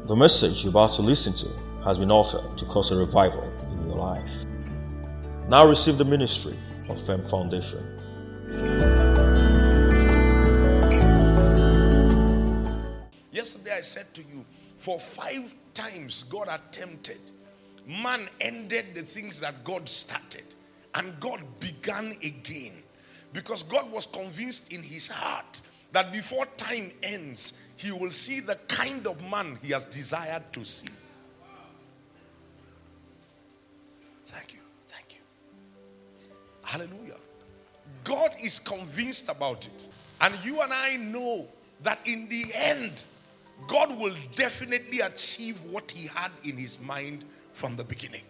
The message you're about to listen to has been offered to cause a revival in your life. Now receive the ministry of Fem Foundation. Yesterday I said to you, for 5 times God attempted. Man ended the things that God started, and God began again. Because God was convinced in his heart that before time ends, he will see the kind of man he has desired to see. Thank you. Thank you. Hallelujah. God is convinced about it. And you and I know that in the end, God will definitely achieve what he had in his mind from the beginning.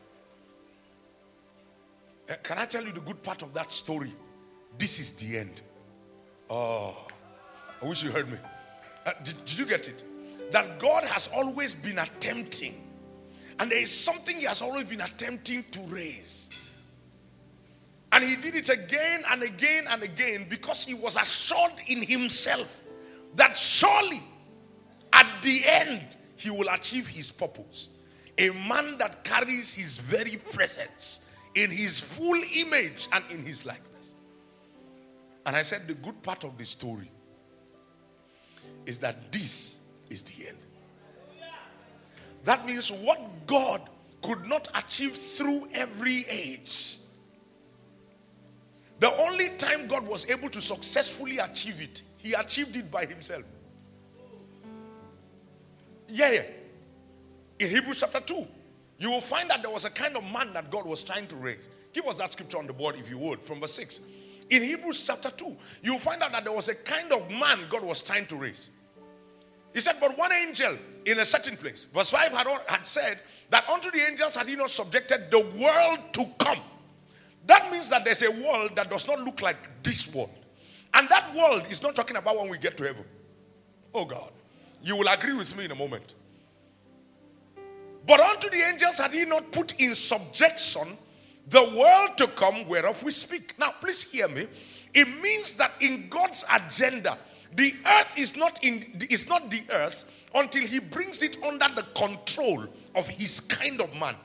Can I tell you the good part of that story? This is the end. Oh, I wish you heard me. Did you get it? That God has always been attempting. And there is something he has always been attempting to raise. And he did it again and again and again because he was assured in himself that surely at the end he will achieve his purpose. A man that carries his very presence in his full image and in his likeness. And I said the good part of the story is that this is the end. That means what God could not achieve through every age, the only time God was able to successfully achieve it, he achieved it by himself. Yeah. In Hebrews chapter 2, you will find that there was a kind of man that God was trying to raise. Give us that scripture on the board if you would, from verse 6. In Hebrews chapter 2, you will find out that there was a kind of man God was trying to raise. He said, but one angel in a certain place. Verse 5 had said that unto the angels had he not subjected the world to come. That means that there's a world that does not look like this world. And that world is not talking about when we get to heaven. Oh God, you will agree with me in a moment. But unto the angels had he not put in subjection the world to come whereof we speak. Now, please hear me. It means that in God's agenda, the earth is not the earth until he brings it under the control of his kind of man.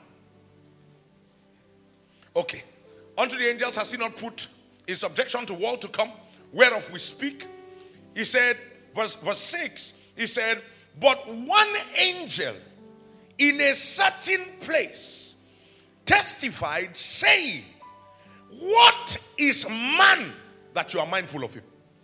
Okay. Unto the angels has he not put in subjection to world to come whereof we speak. He said, verse 6, he said, but one angel in a certain place testified, saying, what is man that you are mindful of him?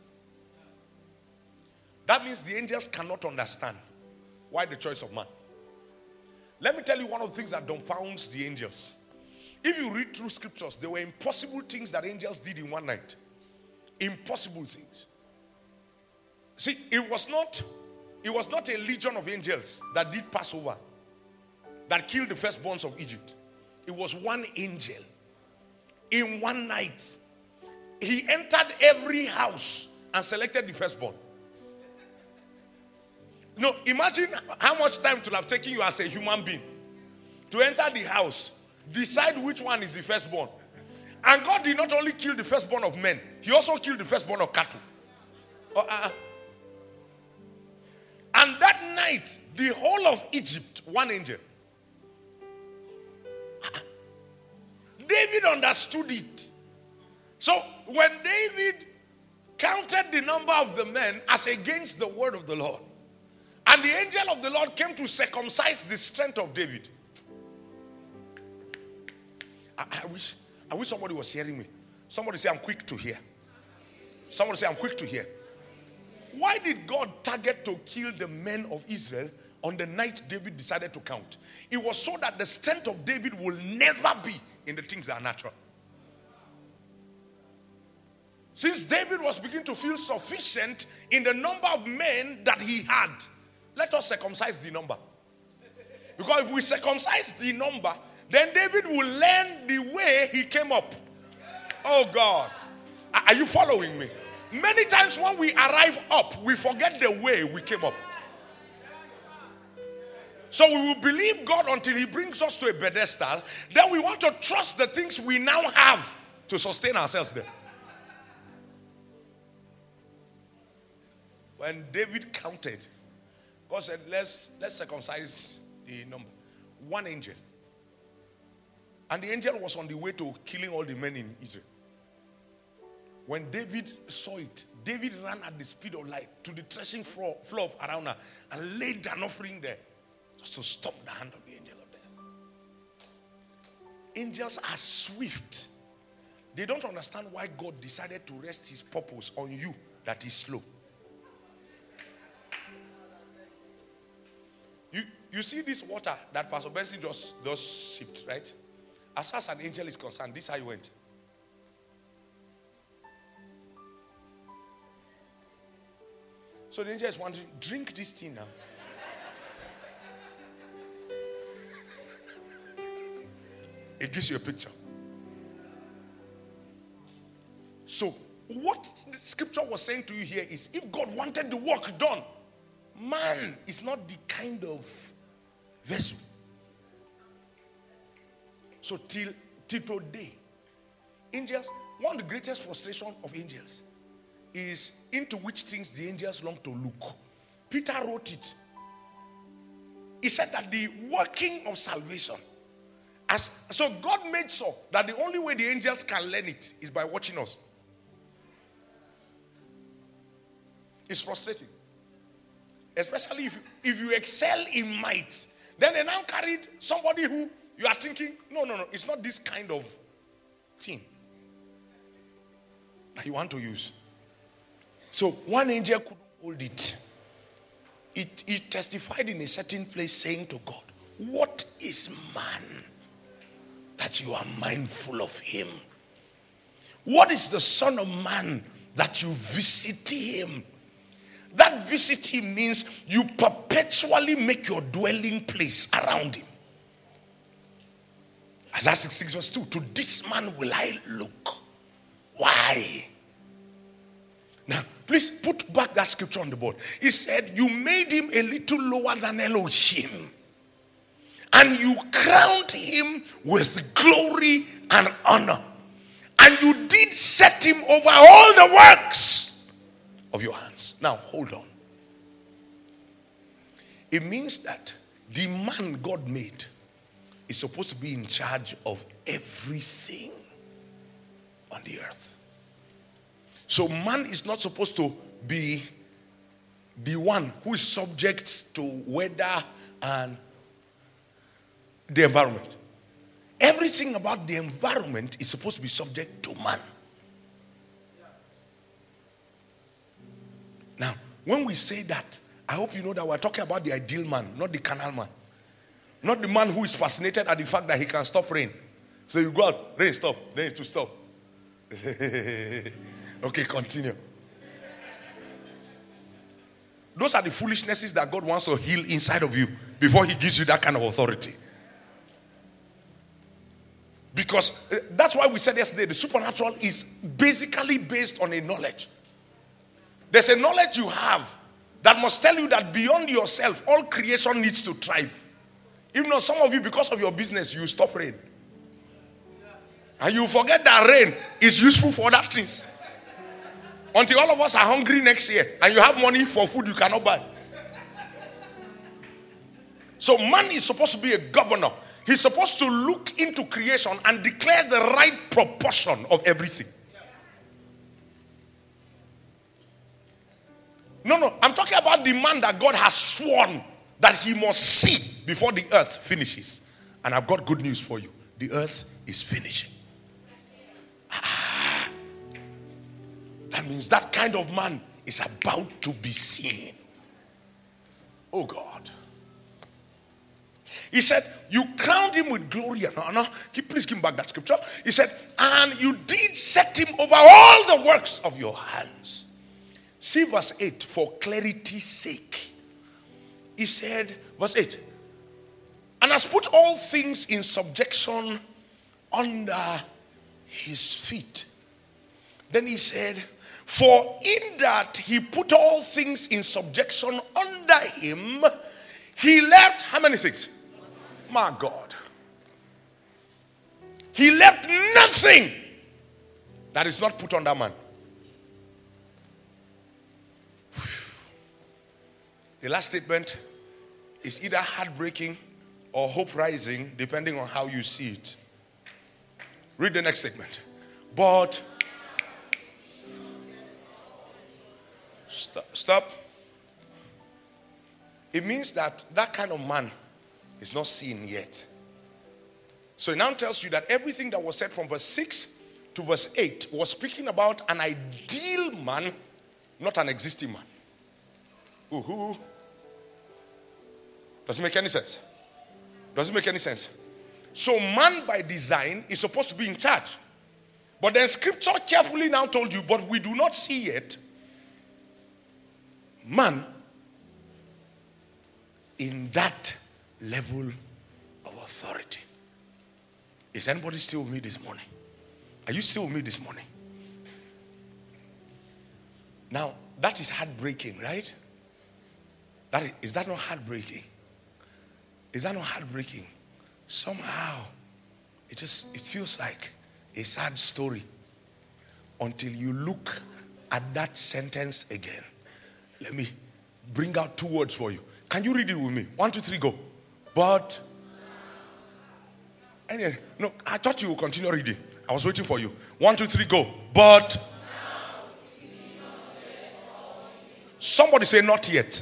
That means the angels cannot understand why the choice of man. Let me tell you one of the things that dumbfounds the angels. If you read through scriptures, there were impossible things that angels did in one night. Impossible things. See, it was not a legion of angels that did Passover, that killed the firstborns of Egypt. It was one angel. In one night, he entered every house and selected the firstborn. No, imagine how much time it would have taken you as a human being to enter the house, decide which one is the firstborn. And God did not only kill the firstborn of men, he also killed the firstborn of cattle. And that night, the whole of Egypt, one angel. David understood it. So when David counted the number of the men as against the word of the Lord, and the angel of the Lord came to circumcise the strength of David. I wish somebody was hearing me. Somebody say, I'm quick to hear. Somebody say, I'm quick to hear. Why did God target to kill the men of Israel on the night David decided to count? It was so that the strength of David will never be in the things that are natural. Since David was beginning to feel sufficient in the number of men that he had, let us circumcise the number. Because if we circumcise the number, then David will learn the way he came up. Oh God. Are you following me? Many times when we arrive up, we forget the way we came up. So we will believe God until he brings us to a pedestal. Then we want to trust the things we now have to sustain ourselves there. When David counted, God said, let's circumcise the number. One angel. And the angel was on the way to killing all the men in Israel. When David saw it, David ran at the speed of light to the threshing floor of Araunah and laid an offering there just to stop the hand of the angel of death. Angels are swift. They don't understand why God decided to rest his purpose on you that is slow. You see this water that Pastor Benson just sipped, right? As far as an angel is concerned, this is how he went. So the angel is wondering, drink this thing now. It gives you a picture. So what the scripture was saying to you here is, if God wanted the work done, man is not the kind of vessel. So till today, angels, one of the greatest frustration of angels is into which things the angels long to look. Peter wrote it. He said that the working of salvation, so God made so that the only way the angels can learn it is by watching us. It's frustrating. Especially if you excel in might. Then they now carried somebody who you are thinking, no, it's not this kind of thing that you want to use. So one angel couldn't hold it. It testified in a certain place saying to God, what is man that you are mindful of him? What is the Son of Man that you visit him? That visit him means you perpetually make your dwelling place around him. Isaiah 66 verse 2, to this man will I look. Why? Now, please put back that scripture on the board. He said, you made him a little lower than Elohim. And you crowned him with glory and honor. And you did set him over all the works of your hands. Now, hold on. It means that the man God made is supposed to be in charge of everything on the earth. So man is not supposed to be the one who is subject to weather and the environment. Everything about the environment is supposed to be subject to man. Now, when we say that, I hope you know that we're talking about the ideal man, not the carnal man. Not the man who is fascinated at the fact that he can stop rain. So you go out, rain stop, then it will stop. Okay, continue. Those are the foolishnesses that God wants to heal inside of you before he gives you that kind of authority. Because that's why we said yesterday, the supernatural is basically based on a knowledge. There's a knowledge you have that must tell you that beyond yourself, all creation needs to thrive. Even though some of you, because of your business, you stop rain. And you forget that rain is useful for other things. Until all of us are hungry next year and you have money for food you cannot buy. So man is supposed to be a governor. He's supposed to look into creation and declare the right proportion of everything. No, I'm talking about the man that God has sworn that he must see before the earth finishes. And I've got good news for you. The earth is finishing. That means that kind of man is about to be seen. Oh God. He said, you crowned him with glory and honor. Please give back that scripture. He said, and you did set him over all the works of your hands. See verse 8 for clarity's sake. He said, verse 8, and has put all things in subjection under his feet. Then he said, for in that he put all things in subjection under him, he left how many things? My God. He left nothing that is not put under man. The last statement is either heartbreaking or hope rising, depending on how you see it. Read the next statement. But stop. It means that kind of man is not seen yet. So it now tells you that everything that was said from verse 6 to verse 8 was speaking about an ideal man, not an existing man. Ooh. Does it make any sense? Does it make any sense? So man by design is supposed to be in charge. But then scripture carefully now told you, but we do not see yet man in that level of authority. Is anybody still with me this morning? Are you still with me this morning? Now, that is heartbreaking, right? Is that not heartbreaking? Is that not heartbreaking? Somehow, it feels like a sad story until you look at that sentence again. Let me bring out 2 words for you. Can you read it with me? 1, 2, 3, go. But, anyway, no, I thought you would continue reading. I was waiting for you. 1, 2, 3, go. But, somebody say not yet.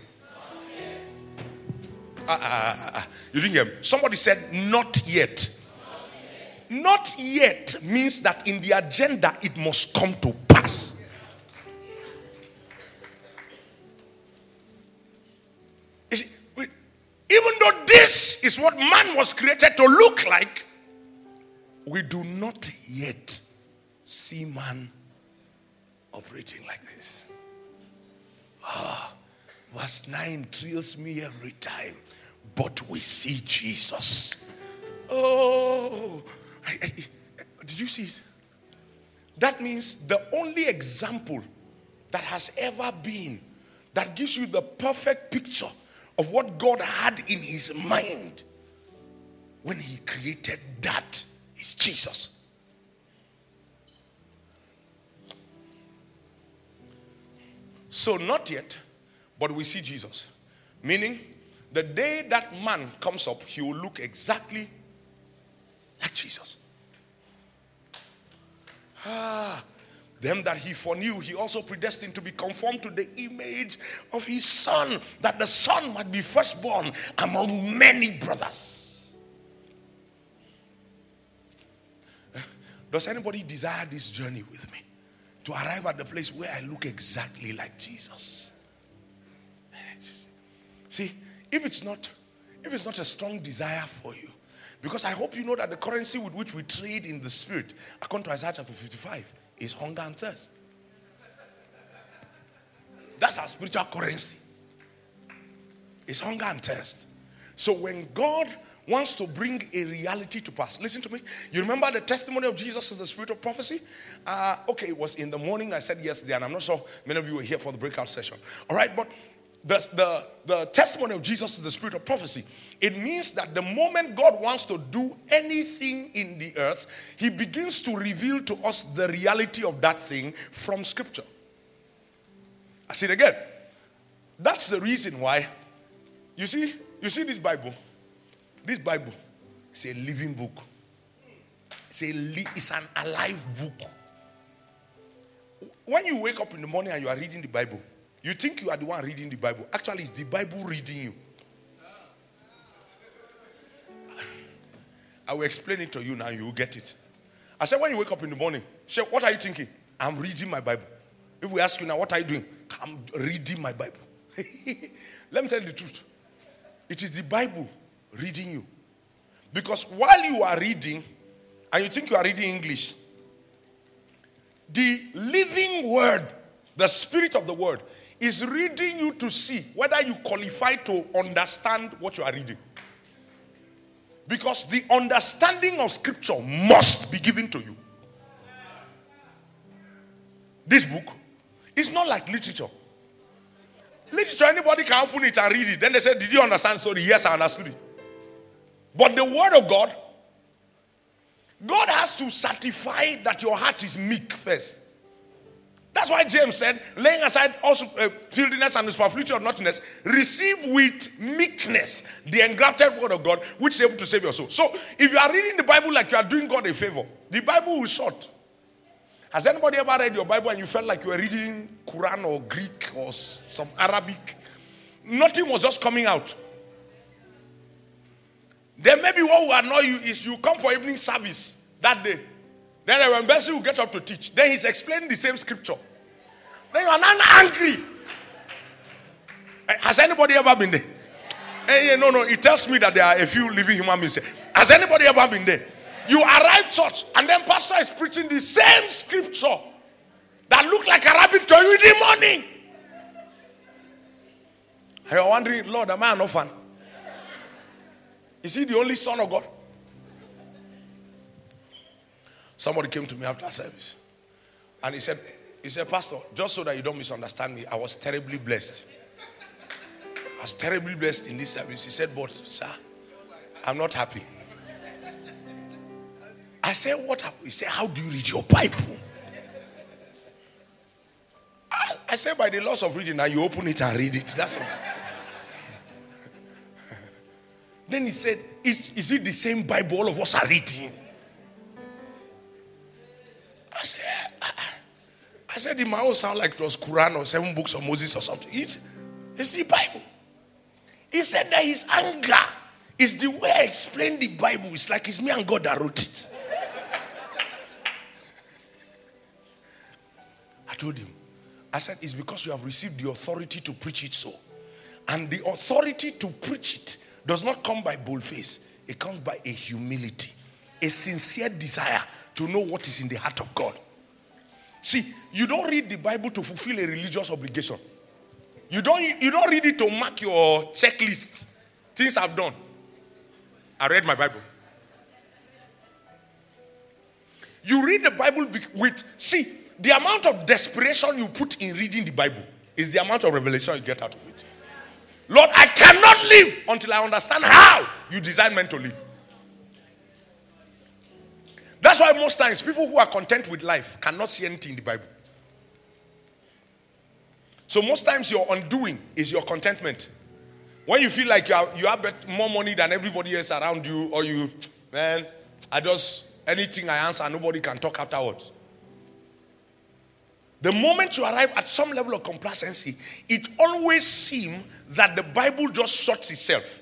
You didn't hear me. Somebody said not yet. Not yet means that in the agenda it must come to pass. Even though this is what man was created to look like, we do not yet see man operating like this. Verse 9 thrills me every time. But we see Jesus. Oh, did you see it? That means the only example that has ever been that gives you the perfect picture of what God had in his mind when he created that is Jesus. So not yet, but we see Jesus. Meaning, the day that man comes up, he will look exactly like Jesus. Them that he foreknew, he also predestined to be conformed to the image of his son, that the son might be firstborn among many brothers. Does anybody desire this journey with me? To arrive at the place where I look exactly like Jesus? See, if it's not a strong desire for you, because I hope you know that the currency with which we trade in the spirit, according to Isaiah chapter 55, is hunger and thirst. That's our spiritual currency. It's hunger and thirst. So when God wants to bring a reality to pass, listen to me. You remember the testimony of Jesus as the spirit of prophecy? Okay, it was in the morning. I said yesterday, and I'm not sure many of you were here for the breakout session. All right, but the testimony of Jesus is the spirit of prophecy. It means that the moment God wants to do anything in the earth, he begins to reveal to us the reality of that thing from scripture. I say it again. That's the reason why, you see this Bible? This Bible is a living book. It's an alive book. When you wake up in the morning and you are reading the Bible, you think you are the one reading the Bible. Actually, it's the Bible reading you. I will explain it to you now. You will get it. I said, when you wake up in the morning, say, what are you thinking? I'm reading my Bible. If we ask you now, what are you doing? I'm reading my Bible. Let me tell you the truth. It is the Bible reading you. Because while you are reading, and you think you are reading English, the living word, the spirit of the word, is reading you to see whether you qualify to understand what you are reading. Because the understanding of scripture must be given to you. This book is not like literature. Literature, anybody can open it and read it. Then they say, did you understand? Sorry, yes, I understood it. But the word of God, God has to certify that your heart is meek first. That's why James said, laying aside also filthiness and superfluity of naughtiness, receive with meekness the engrafted word of God, which is able to save your soul. So, if you are reading the Bible like you are doing God a favor, the Bible will short. Has anybody ever read your Bible and you felt like you were reading Quran or Greek or some Arabic? Nothing was just coming out. Then maybe what will annoy you is you come for evening service that day. Then the embassy will get up to teach. Then he's explaining the same scripture. Then you are not angry. Has anybody ever been there? Hey, no. It tells me that there are a few living human beings. Has anybody ever been there? You arrive church and then pastor is preaching the same scripture that look like Arabic to you in the morning. And you're wondering, Lord, am I an orphan? Is he the only son of God? Somebody came to me after service and he said, Pastor, just so that you don't misunderstand me, I was terribly blessed. I was terribly blessed in this service. He said, but sir, I'm not happy. I said, what happened? He said, how do you read your Bible? I said, by the laws of reading, now you open it and read it. That's all. Then he said, is it the same Bible all of us are reading? I said, it might all sound like it was Quran or 7 books of Moses or something. It's the Bible. He said that his anger is the way I explain the Bible. It's like it's me and God that wrote it. I told him, I said, it's because you have received the authority to preach it so. And the authority to preach it does not come by boldface. It comes by a humility, a sincere desire to know what is in the heart of God. See, you don't read the Bible to fulfill a religious obligation. You don't read it to mark your checklist. Things I've done. I read my Bible. You read the Bible see, the amount of desperation you put in reading the Bible is the amount of revelation you get out of it. Lord, I cannot live until I understand how you design men to live. That's why most times people who are content with life cannot see anything in the Bible. So most times your undoing is your contentment. When you feel like you have more money than everybody else around you, or anything I answer, nobody can talk afterwards. The moment you arrive at some level of complacency, it always seems that the Bible just shuts itself.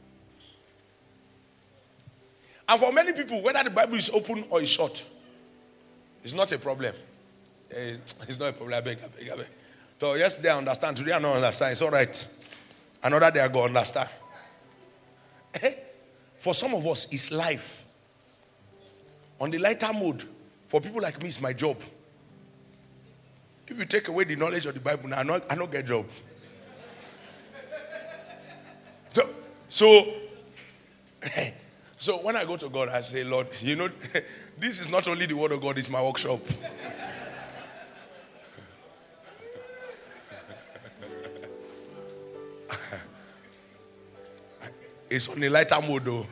And for many people, whether the Bible is open or is shut, it's not a problem. It's not a problem. I beg. So yesterday I understand. Today I don't understand. It's all right. Another day I go understand. For some of us, it's life. On the lighter mode, for people like me, it's my job. If you take away the knowledge of the Bible, now I don't get a job. So when I go to God, I say, Lord, this is not only the word of God, it's my workshop. It's on a lighter mode though.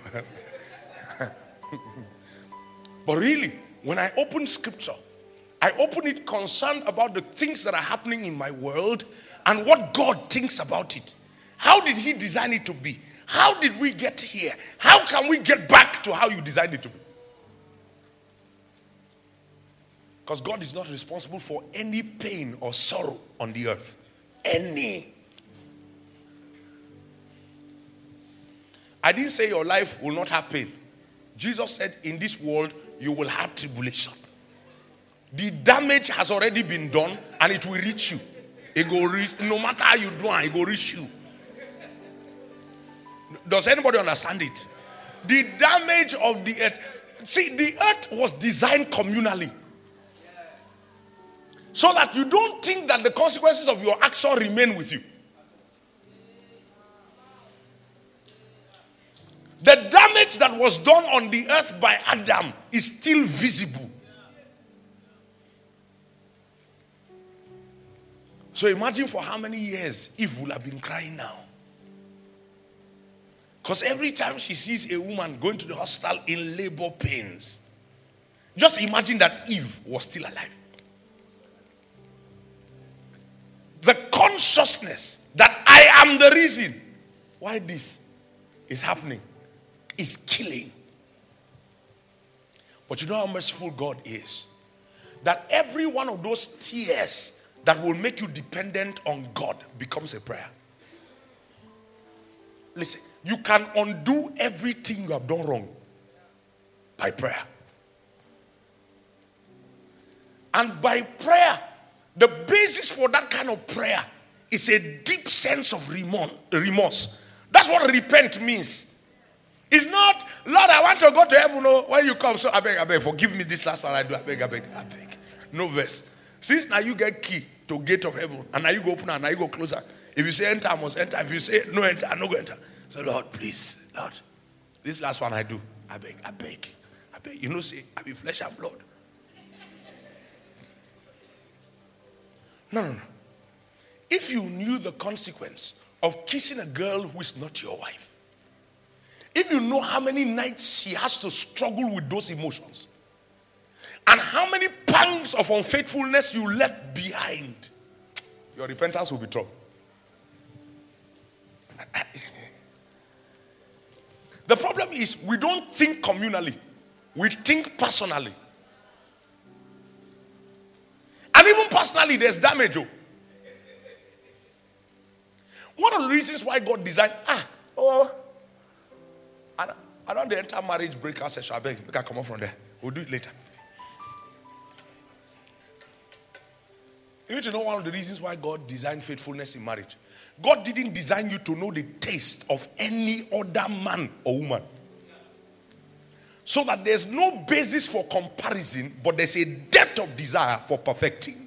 But really, when I open scripture, I open it concerned about the things that are happening in my world and what God thinks about it. How did he design it to be? How did we get here? How can we get back to how you designed it to be? Because God is not responsible for any pain or sorrow on the earth. Any. I didn't say your life will not have pain. Jesus said, in this world, you will have tribulation. The damage has already been done and it will reach you. It will reach, no matter how you do it, it will reach you. Does anybody understand it? The damage of the earth. See, the earth was designed communally. So that you don't think that the consequences of your action remain with you. The damage that was done on the earth by Adam is still visible. So imagine for how many years Eve will have been crying now. Because every time she sees a woman going to the hospital in labor pains, just imagine that Eve was still alive. the consciousness that I am the reason why this is happening is killing. But you know how merciful God is? That every one of those tears that will make you dependent on God becomes a prayer. Listen, you can undo everything you have done wrong by prayer. And by prayer, the basis for that kind of prayer is a deep sense of remorse. That's what repent means. It's not, Lord, I want to go to heaven. No, when you come, so I beg, forgive me this last one I do. I beg. No verse. Since now you get key to gate of heaven, and now you go open and now you go closer. If you say enter, I must enter. If you say no enter, I no go enter. So Lord, please, Lord, this last one I do. I beg. You know, say, I be flesh and blood. No. If you knew the consequence of kissing a girl who is not your wife, if you know how many nights she has to struggle with those emotions, and how many pangs of unfaithfulness you left behind, your repentance will be trouble. The problem is we don't think communally. We think personally. And even personally, there's damage. One of the reasons why God designed, I don't enter marriage breakout session. I beg, we can come up from there. We'll do it later. You need to know one of the reasons why God designed faithfulness in marriage. God didn't design you to know the taste of any other man or woman. So that there's no basis for comparison, but there's a depth of desire for perfecting.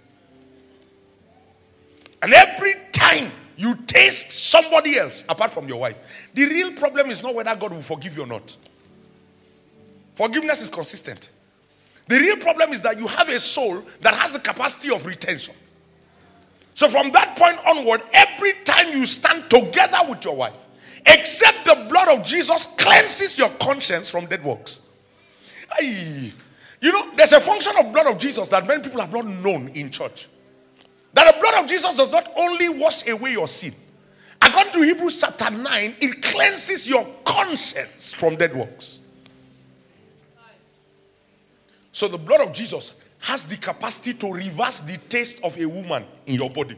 And every time you taste somebody else apart from your wife, the real problem is not whether God will forgive you or not. Forgiveness is consistent. The real problem is that you have a soul that has the capacity of retention. So from that point onward, every time you stand together with your wife, except the blood of Jesus cleanses your conscience from dead works. You know, there's a function of blood of Jesus that many people have not known in church. That the blood of Jesus does not only wash away your sin. According to Hebrews chapter 9, it cleanses your conscience from dead works. So the blood of Jesus has the capacity to reverse the taste of a woman in your body.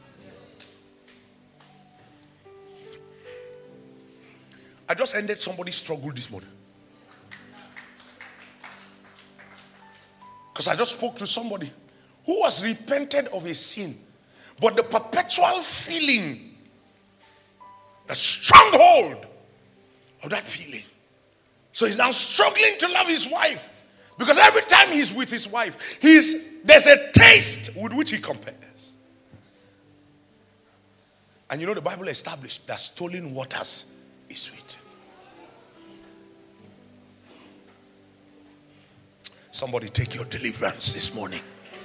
I just ended somebody's struggle this morning. Because I just spoke to somebody who was repented of a sin. But the perpetual feeling, the stronghold of that feeling. So he's now struggling to love his wife. Because every time he's with his wife, there's a taste with which he compares. And you know the Bible established that stolen waters is sweet. Somebody take your deliverance this morning.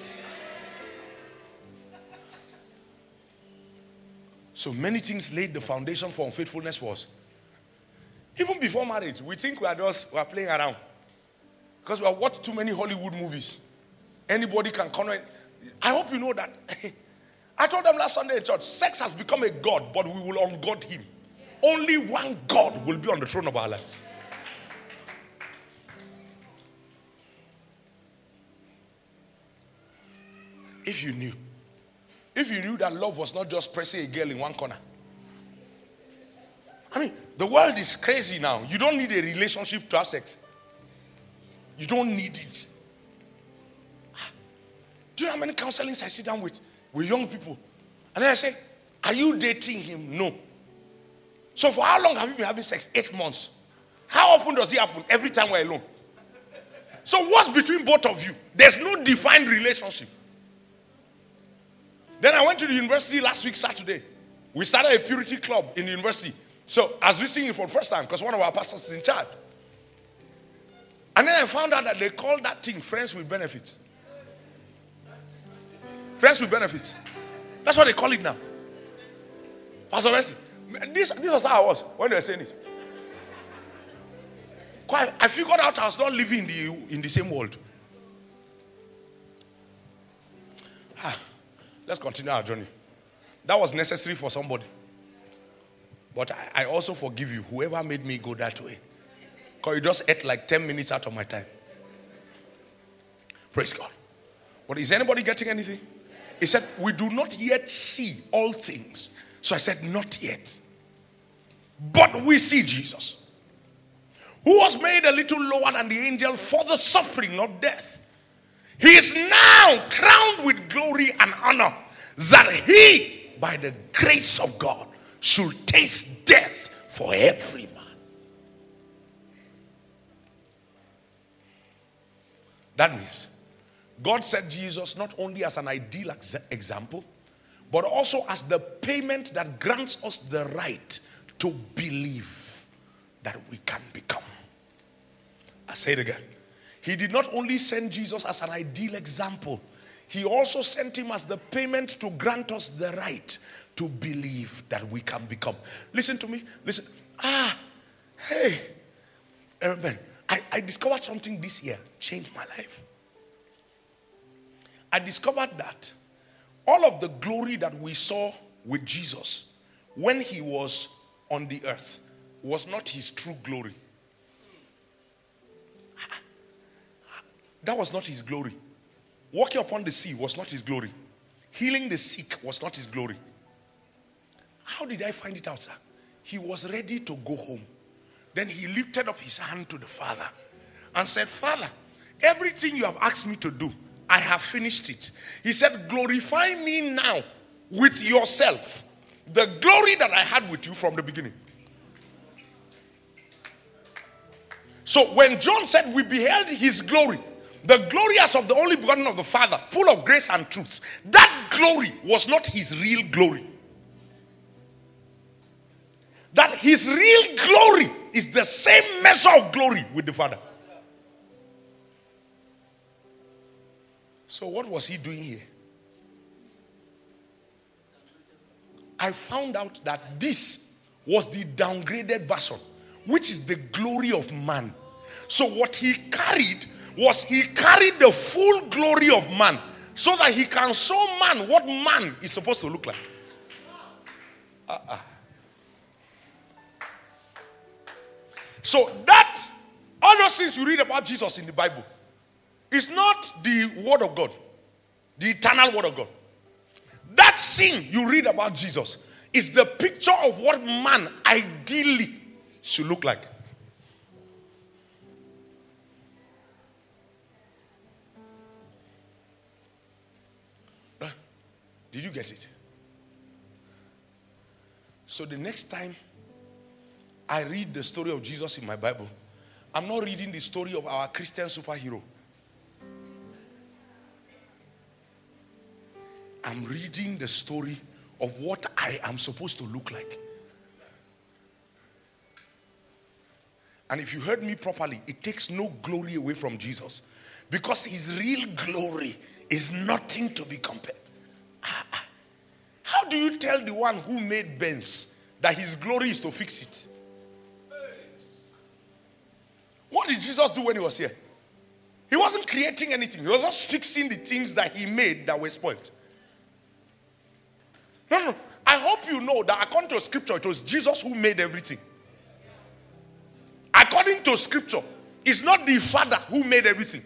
So many things laid the foundation for unfaithfulness for us. Even before marriage, we think we are playing around. Because we have watched too many Hollywood movies. Anybody can come in. I hope you know that. I told them last Sunday in church, sex has become a god, but we will ungod him. Only one God will be on the throne of our lives. If you knew that love was not just pressing a girl in one corner. I mean, the world is crazy now. You don't need a relationship to have sex. You don't need it. Do you know how many counselings I sit down with young people? And then I say, are you dating him? No. So for how long have you been having sex? 8 months. How often does it happen? Every time we're alone. So what's between both of you? There's no defined relationship. Then I went to the university last week, Saturday. We started a purity club in the university. So I was visiting it for the first time because one of our pastors is in charge. And then I found out that they call that thing friends with benefits. Friends with benefits. That's what they call it now. Pastor Messi, this was how I was when they were saying it. I figured out I was not living in the same world. Let's continue our journey. That was necessary for somebody. But I also forgive you, whoever made me go that way. Because you just ate like 10 minutes out of my time. Praise God. But is anybody getting anything? He said, we do not yet see all things. So I said, not yet. But we see Jesus, who was made a little lower than the angel for the suffering of death. He is now crowned with glory and honor, that he, by the grace of God, should taste death for every man. That means God set Jesus not only as an ideal example, but also as the payment that grants us the right to believe that we can become. I say it again. He did not only send Jesus as an ideal example, he also sent him as the payment to grant us the right to believe that we can become. Listen to me. Listen. Hey. Man, I discovered something this year. Changed my life. I discovered that all of the glory that we saw with Jesus when he was on the earth was not his true glory. That was not his glory. Walking upon the sea was not his glory. Healing the sick was not his glory. How did I find it out, sir? He was ready to go home. Then he lifted up his hand to the Father and said, Father, everything you have asked me to do, I have finished it. He said, glorify me now with yourself. The glory that I had with you from the beginning. So when John said we beheld his glory, the glory as of the only begotten of the Father, full of grace and truth, that glory was not his real glory. That his real glory is the same measure of glory with the Father. So what was he doing here? I found out that this was the downgraded version, which is the glory of man. So what he carried was he carried the full glory of man, so that he can show man what man is supposed to look like. So that, all those things you read about Jesus in the Bible, is not the word of God, the eternal word of God. That scene you read about Jesus is the picture of what man ideally should look like. Did you get it? So the next time I read the story of Jesus in my Bible, I'm not reading the story of our Christian superhero. I'm reading the story of what I am supposed to look like. And if you heard me properly, it takes no glory away from Jesus, because his real glory is nothing to be compared. How do you tell the one who made Benz that his glory is to fix it? What did Jesus do when he was here? He wasn't creating anything. He was just fixing the things that he made that were spoiled. No. I hope you know that according to scripture, it was Jesus who made everything. According to scripture, it's not the Father who made everything.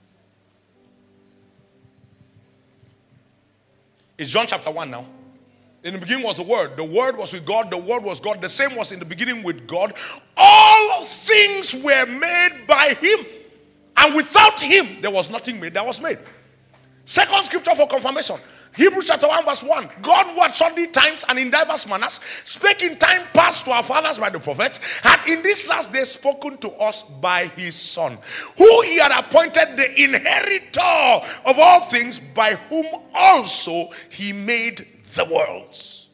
It's John chapter 1 now. In the beginning was the Word. The Word was with God. The Word was God. The same was in the beginning with God. All things were made by him. And without him, there was nothing made that was made. Second scripture for confirmation. Hebrews chapter 1 verse 1. God who at sundry times and in diverse manners spake in time past to our fathers by the prophets, had in this last day spoken to us by his Son, who he had appointed the inheritor of all things, by whom also he made the worlds.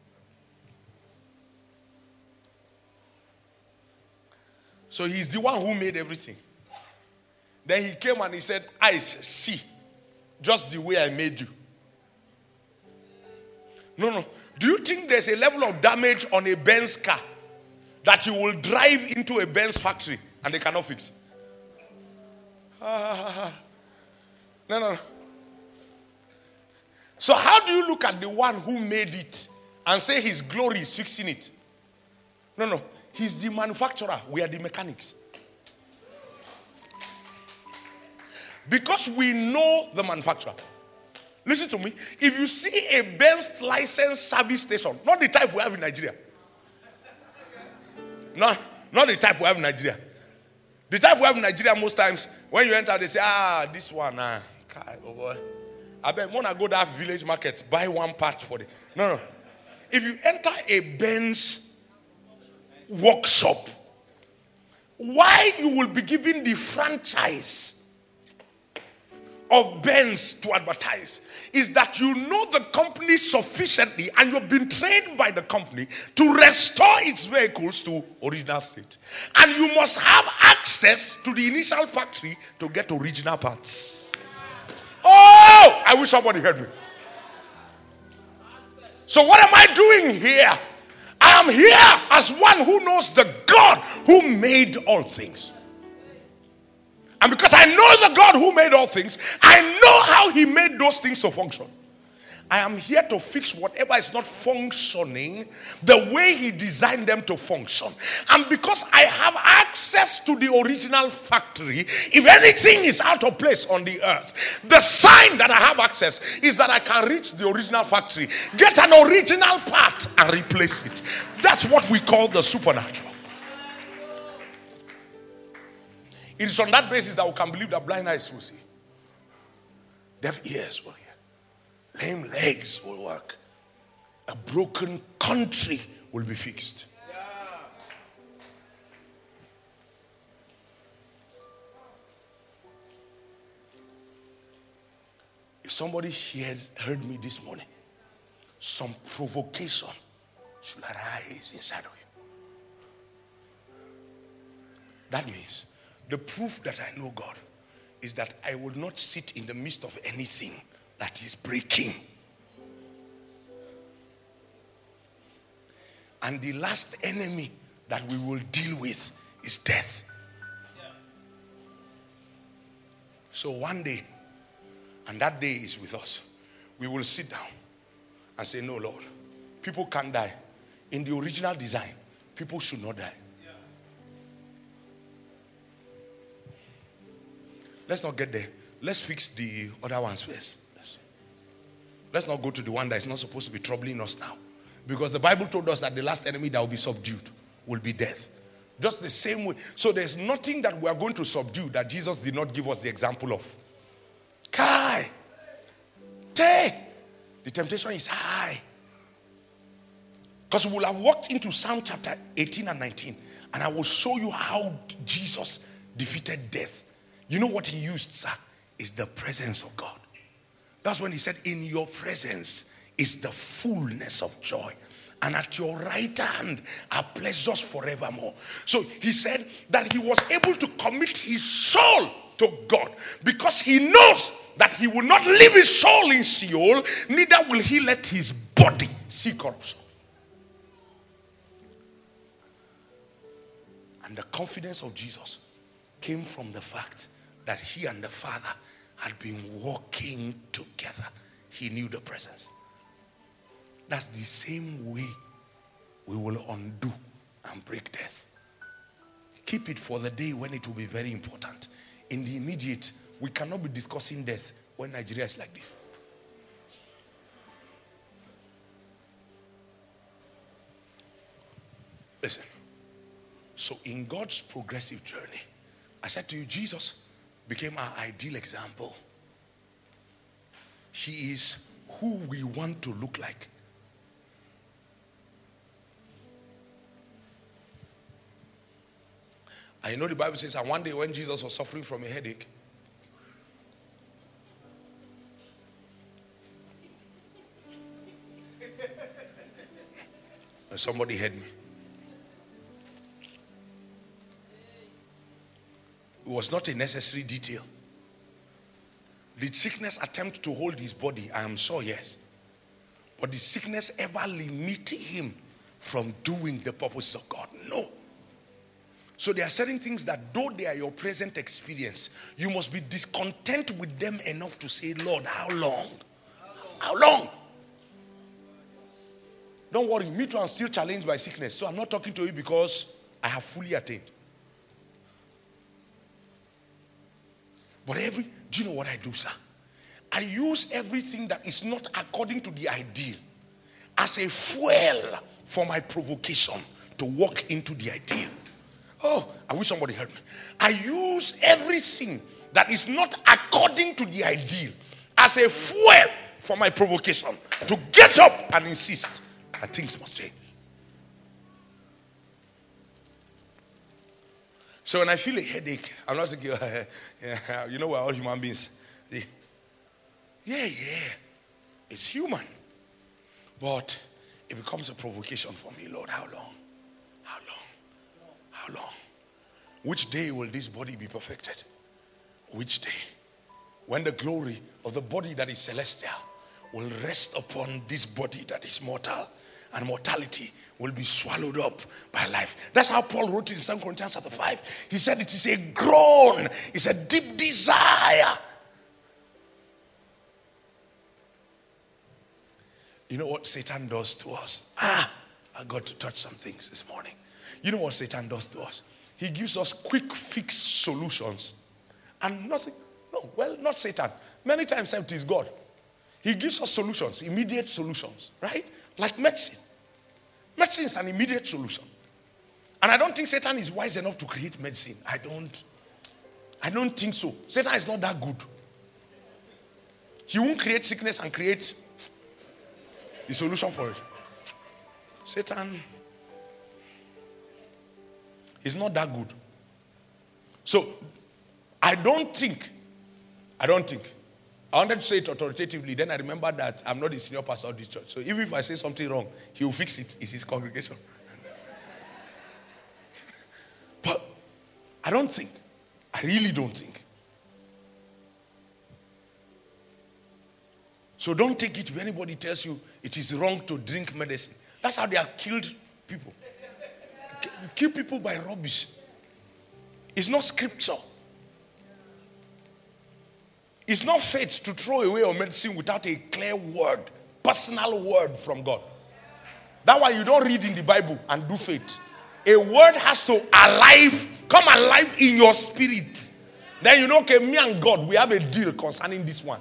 So he's the one who made everything. Then he came and he said, eyes, see, just the way I made you. No. Do you think there's a level of damage on a Benz car that you will drive into a Benz factory and they cannot fix? No. So how do you look at the one who made it and say his glory is fixing it? No. He's the manufacturer. We are the mechanics. Because we know the manufacturer. Listen to me. If you see a Benz licensed service station, not the type we have in Nigeria. No, not the type we have in Nigeria. The type we have in Nigeria most times, when you enter, they say, this one, oh boy. I bet when I go to that village market, buy one part for it. No. If you enter a Benz workshop, why you will be given the franchise of Benz to advertise is that you know the company sufficiently and you've been trained by the company to restore its vehicles to original state. And you must have access to the initial factory to get original parts. Oh, I wish somebody heard me. So what am I doing here? I am here as one who knows the God who made all things. And because I know the God who made all things, I know how he made those things to function. I am here to fix whatever is not functioning the way he designed them to function. And because I have access to the original factory, if anything is out of place on the earth, the sign that I have access is that I can reach the original factory, get an original part and replace it. That's what we call the supernatural. It is on that basis that we can believe that blind eyes will see, deaf ears will hear, lame legs will work, a broken country will be fixed. If somebody here heard me this morning, some provocation should arise inside of you. That means the proof that I know God is that I will not sit in the midst of anything that is breaking. And the last enemy that we will deal with is death. So one day, and that day is with us, we will sit down and say, no, Lord, people can't die. In the original design, people should not die. Let's not get there. Let's fix the other ones first. Let's not go to the one that is not supposed to be troubling us now. Because the Bible told us that the last enemy that will be subdued will be death. Just the same way. So there's nothing that we are going to subdue that Jesus did not give us the example of. Kai! Te! The temptation is high. Because we will have walked into Psalm chapter 18 and 19. And I will show you how Jesus defeated death. You know what he used, sir? Is the presence of God. That's when he said, in your presence is the fullness of joy. And at your right hand are pleasures forevermore. So he said that he was able to commit his soul to God. Because he knows that he will not leave his soul in Sheol. Neither will he let his body see corruption. And the confidence of Jesus came from the fact that he and the Father had been walking together. He knew the presence. That's the same way we will undo and break death. Keep it for the day when it will be very important. In the immediate, we cannot be discussing death when Nigeria is like this. Listen. So in God's progressive journey, I said to you, Jesus became our ideal example. He is who we want to look like. And you know the Bible says that one day when Jesus was suffering from a headache, and somebody heard me. It was not a necessary detail. Did sickness attempt to hold his body? I am sure yes. But did sickness ever limit him from doing the purposes of God? No. So there are certain things that though they are your present experience, you must be discontent with them enough to say, Lord, how long? How long? Don't worry, me too, I'm still challenged by sickness. So I'm not talking to you because I have fully attained. But do you know what I do, sir? I use everything that is not according to the ideal as a fuel for my provocation to walk into the ideal. Oh, I wish somebody heard me. I use everything that is not according to the ideal as a fuel for my provocation to get up and insist that things must change. So when I feel a headache, I'm not thinking, you know, we're all human beings. Yeah, it's human. But it becomes a provocation for me. Lord, how long? How long? How long? Which day will this body be perfected? Which day? When the glory of the body that is celestial will rest upon this body that is mortal, and mortality will be swallowed up by life. That's how Paul wrote it in 2 Corinthians chapter 5. He said it is a groan, it's a deep desire. You know what Satan does to us? I got to touch some things this morning. You know what Satan does to us? He gives us quick fix solutions. And nothing, not Satan. Many times it is God. He gives us solutions, immediate solutions, right? Like medicine. Medicine is an immediate solution. And I don't think Satan is wise enough to create medicine. I don't think so. Satan is not that good. He won't create sickness and create the solution for it. Satan is not that good. So, I don't think. I wanted to say it authoritatively. Then I remember that I'm not the senior pastor of this church. So even if I say something wrong, he will fix it. It's his congregation. But I really don't think. So don't take it if anybody tells you it is wrong to drink medicine. That's how they have killed people. Kill people by rubbish. It's not scripture. It's not faith to throw away your medicine without a clear word, personal word from God. That's why you don't read in the Bible and do faith. A word has to come alive in your spirit. Then you know, okay, me and God, we have a deal concerning this one.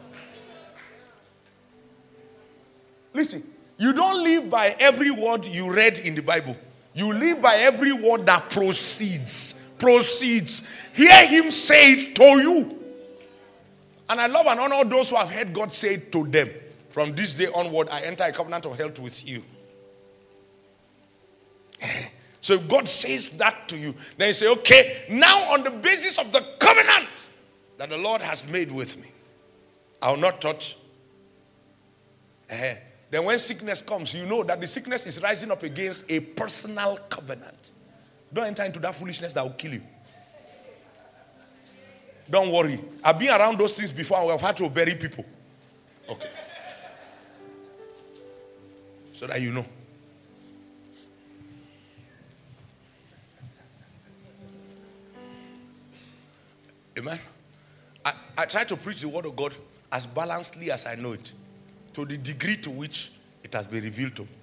Listen, you don't live by every word you read in the Bible. You live by every word that proceeds. Hear him say it to you. And I love and honor those who have heard God say it to them. From this day onward, I enter a covenant of health with you. So if God says that to you, then you say, okay, now on the basis of the covenant that the Lord has made with me, I will not touch. Then when sickness comes, you know that the sickness is rising up against a personal covenant. Don't enter into that foolishness that will kill you. Don't worry. I've been around those things before and we've had to bury people. Okay. So that you know. Amen. I try to preach the word of God as balancedly as I know it, to the degree to which it has been revealed to me.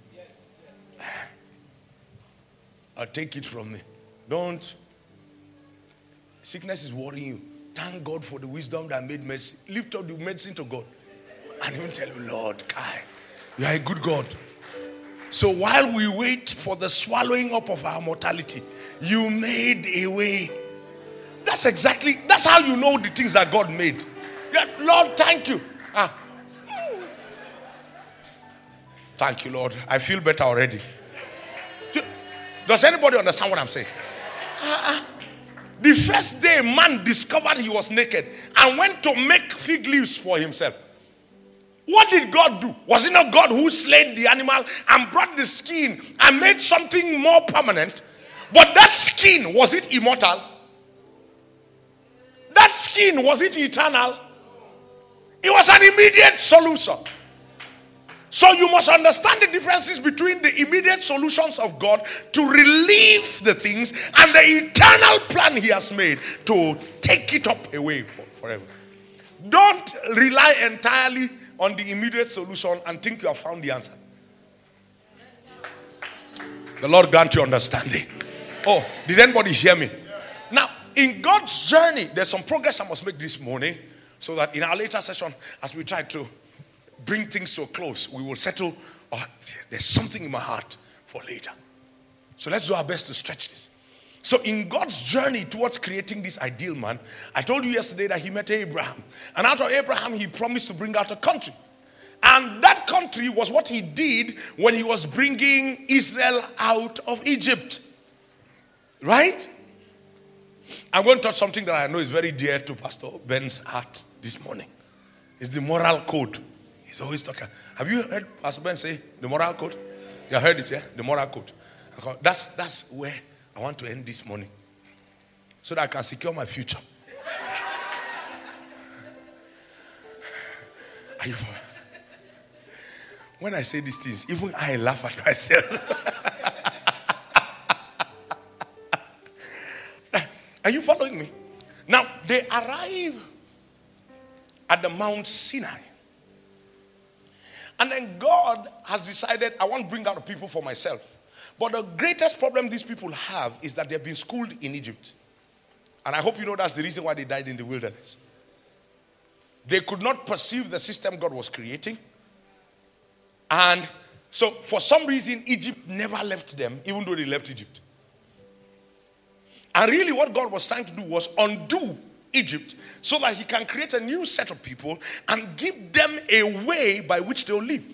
I'll take it from me. Don't. Sickness is worrying you. Thank God for the wisdom that made medicine. Lift up the medicine to God. And he will tell you, Lord, Kai, you are a good God. So while we wait for the swallowing up of our mortality, you made a way. That's how you know the things that God made. Yeah, Lord, thank you. Thank you, Lord. I feel better already. Does anybody understand what I'm saying? The first day man discovered he was naked and went to make fig leaves for himself. What did God do? Was it not God who slayed the animal and brought the skin and made something more permanent? But that skin, was it immortal? That skin, was it eternal? It was an immediate solution. So you must understand the differences between the immediate solutions of God to relieve the things and the eternal plan he has made to take it up away forever. Don't rely entirely on the immediate solution and think you have found the answer. The Lord grant you understanding. Oh, did anybody hear me? Now, in God's journey, there's some progress I must make this morning so that in our later session, as we try to bring things to a close, we will settle. Oh, there's something in my heart for later. So let's do our best to stretch this. So in God's journey towards creating this ideal man, I told you yesterday that he met Abraham. And out of Abraham, he promised to bring out a country. And that country was what he did when he was bringing Israel out of Egypt. Right? I'm going to touch something that I know is very dear to Pastor Ben's heart this morning. It's the moral code. He's always talking. Have you heard Pastor Ben say the moral code? You heard it, yeah? The moral code. That's where I want to end this morning, so that I can secure my future. Are you? When I say these things, even I laugh at myself. Are you following me? Now, they arrive at the Mount Sinai. And then God has decided, I want to bring out the people for myself. But the greatest problem these people have is that they've been schooled in Egypt. And I hope you know that's the reason why they died in the wilderness. They could not perceive the system God was creating. And so for some reason, Egypt never left them, even though they left Egypt. And really what God was trying to do was undo Egypt so that he can create a new set of people and give them a way by which they'll live.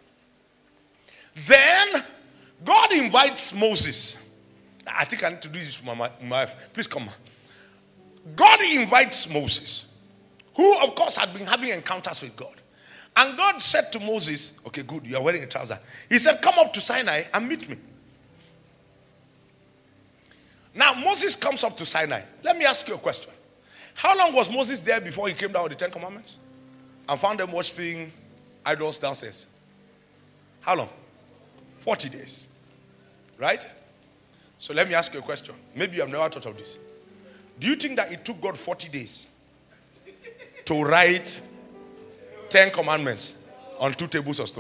Then God invites Moses. I think I need to do this with my wife. Please come on. God invites Moses, who of course had been having encounters with God. And God said to Moses, okay, good, you are wearing a trouser. He said, come up to Sinai and meet me. Now, Moses comes up to Sinai. Let me ask you a question. How long was Moses there before he came down with the Ten Commandments and found them worshiping idols downstairs? How long? 40 days. Right? So let me ask you a question. Maybe you have never thought of this. Do you think that it took God 40 days to write 10 commandments on 2 tables of stone?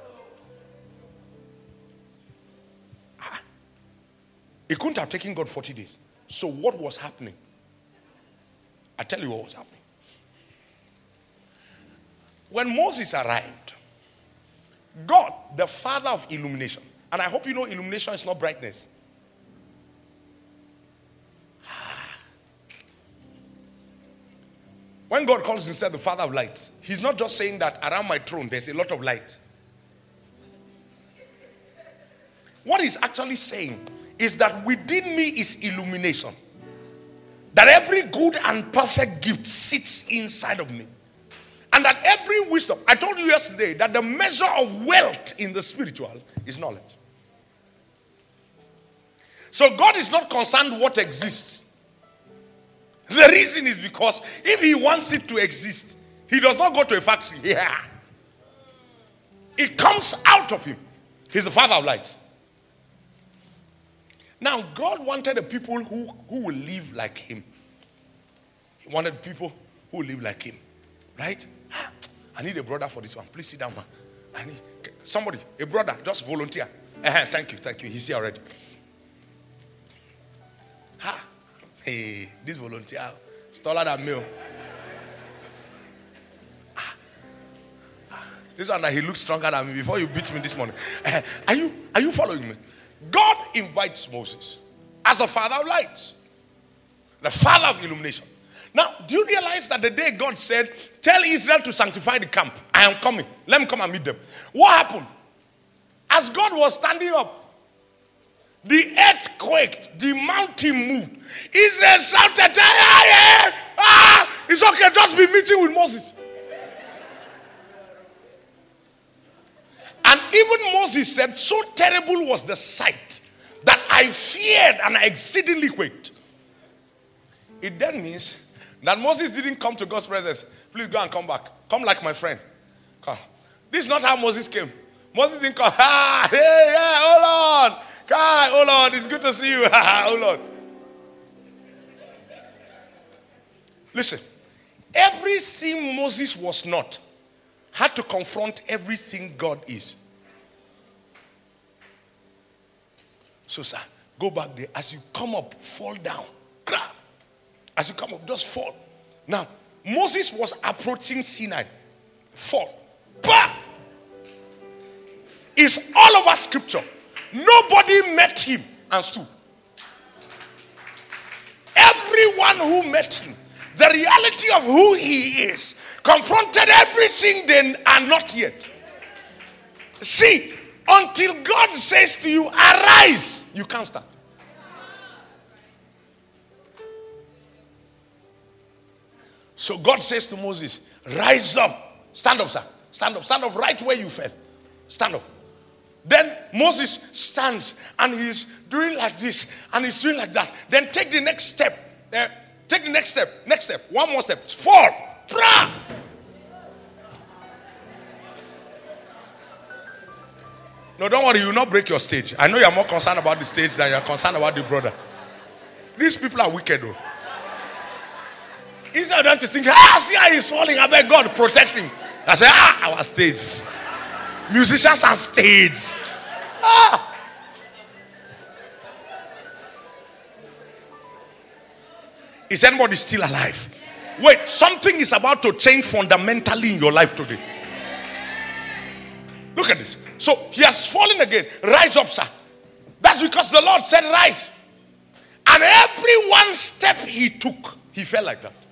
It couldn't have taken God 40 days. So what was happening? I tell you what was happening. When Moses arrived, God, the father of illumination, and I hope you know illumination is not brightness. When God calls himself the father of light, he's not just saying that around my throne there's a lot of light. What he's actually saying is that within me is illumination. That every good and perfect gift sits inside of me. And that every wisdom, I told you yesterday that the measure of wealth in the spiritual is knowledge. So God is not concerned with what exists. The reason is because if he wants it to exist, he does not go to a factory. Yeah. It comes out of him. He's the father of lights. Now, God wanted a people who will live like him. He wanted people who will live like him. Right? I need a brother for this one. Please sit down, man. I need somebody, a brother, just volunteer. Thank you. He's here already. Hey, this volunteer is taller than me. This one, he looks stronger than me. Before you beat me this morning. Are you following me? God invites Moses as the father of lights, the father of illumination. Now, do you realize that the day God said, tell Israel to sanctify the camp, I am coming. Let me come and meet them. What happened? As God was standing up, the earth quaked, the mountain moved. Israel shouted, it's okay, just be meeting with Moses. And even Moses said, so terrible was the sight that I feared and I exceedingly quaked. It then means that Moses didn't come to God's presence. Please go and come back. Come like my friend. Come. This is not how Moses came. Moses didn't come. Hold on. Kai, hold on. It's good to see you. Hold on. Listen. Everything Moses was not had to confront everything God is. So, sir, go back there. As you come up, fall down. As you come up, just fall. Now, Moses was approaching Sinai. Fall. Bah! It's all over scripture. Nobody met him and stood. Everyone who met him, the reality of who he is, confronted everything then and not yet. See, until God says to you, arise, you can't stand. So God says to Moses, rise up. Stand up, sir. Stand up. Stand up right where you fell. Stand up. Then Moses stands and he's doing like this and he's doing like that. Then take the next step. Take the next step. Next step. One more step. Fall. Pra! No, don't worry. You will not break your stage. I know you are more concerned about the stage than you are concerned about the brother. These people are wicked, though. Instead of them to think, see how he's falling, I beg God protect him. I say, our stage. Musicians on stage. Is anybody still alive? Wait, something is about to change fundamentally in your life today. Look at this. So he has fallen again. Rise up, sir. That's because the Lord said rise. And every one step he took, he felt like that.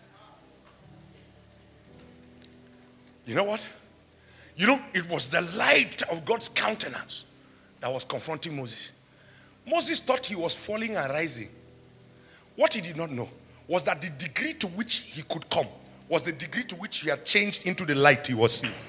You know what? You know, it was the light of God's countenance that was confronting Moses. Moses thought he was falling and rising. What he did not know was that the degree to which he could come was the degree to which he had changed into the light he was seeing.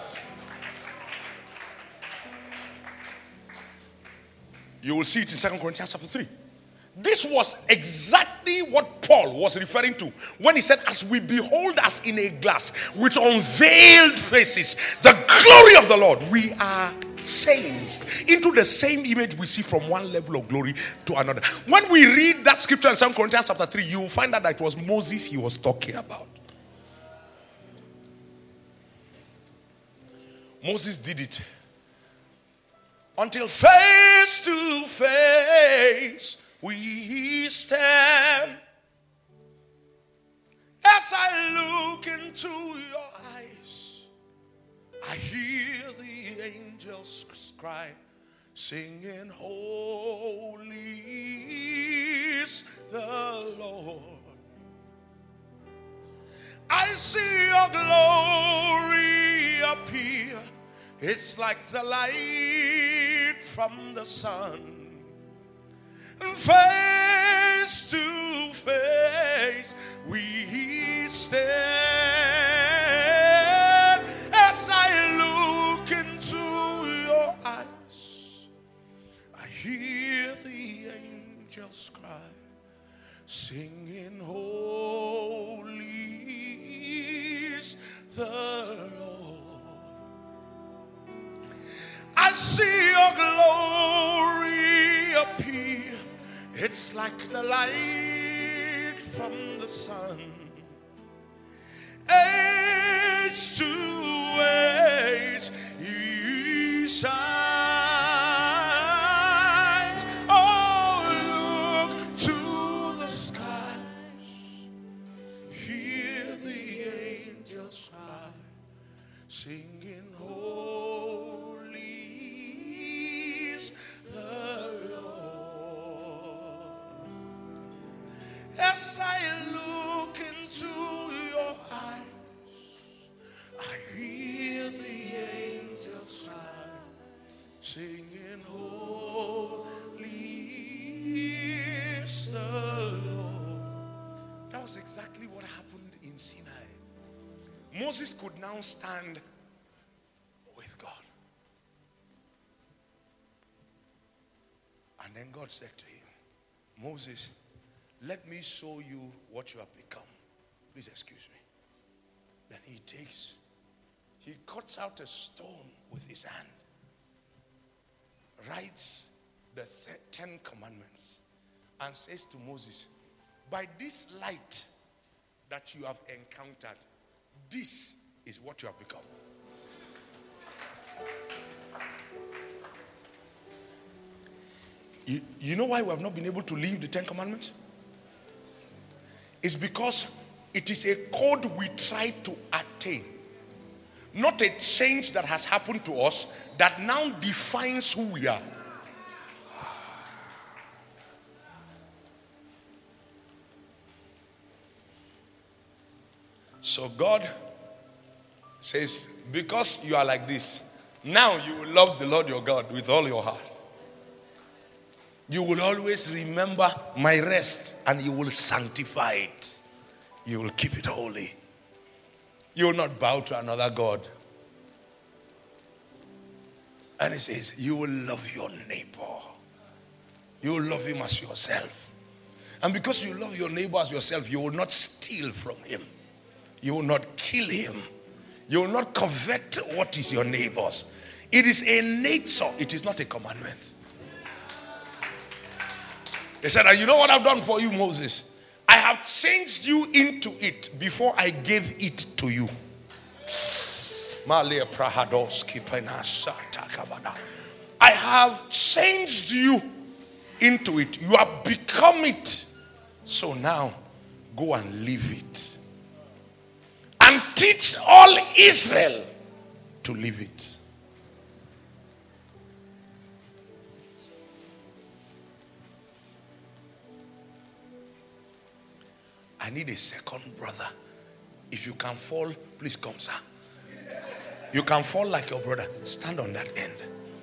You will see it in 2 Corinthians chapter 3. This was exactly what Paul was referring to when he said, as we behold as in a glass with unveiled faces the glory of the Lord, we are changed into the same image we see from one level of glory to another. When we read that scripture in 2 Corinthians chapter 3, you will find out that it was Moses he was talking about. Moses did it until face to face we stand. As I look into your eyes, I hear the angels cry, singing, holy is the Lord. I see your glory appear. It's like the light from the sun. And face to face we stand. As I look into your eyes, I hear the angels cry, singing, holy is the Lord. I see your glory appear. It's like the light from the sun. Age to age he shines. Oh, look to the skies, hear the angels cry, singing, holy is the Lord. As I look into your eyes, I hear the angels cry, singing, holy is the Lord. That was exactly what happened in Sinai. Moses could now stand with God. And then God said to him, Moses, let me show you what you have become. Please excuse me. Then he cuts out a stone with his hand, writes the 10 commandments, and says to Moses, by this light that you have encountered, this is what you have become. You know why we have not been able to leave the Ten Commandments? It's because it is a code we try to attain. Not a change that has happened to us that now defines who we are. So God says, because you are like this, now you will love the Lord your God with all your heart. You will always remember my rest and you will sanctify it. You will keep it holy. You will not bow to another God. And it says, you will love your neighbor. You will love him as yourself. And because you love your neighbor as yourself, you will not steal from him. You will not kill him. You will not covet what is your neighbor's. It is a nature. It is not a commandment. They said, you know what I've done for you, Moses? I have changed you into it before I gave it to you. I have changed you into it. You have become it. So now, go and live it. And teach all Israel to live it. I need a second brother. If you can fall, please come, sir. You can fall like your brother. Stand on that end.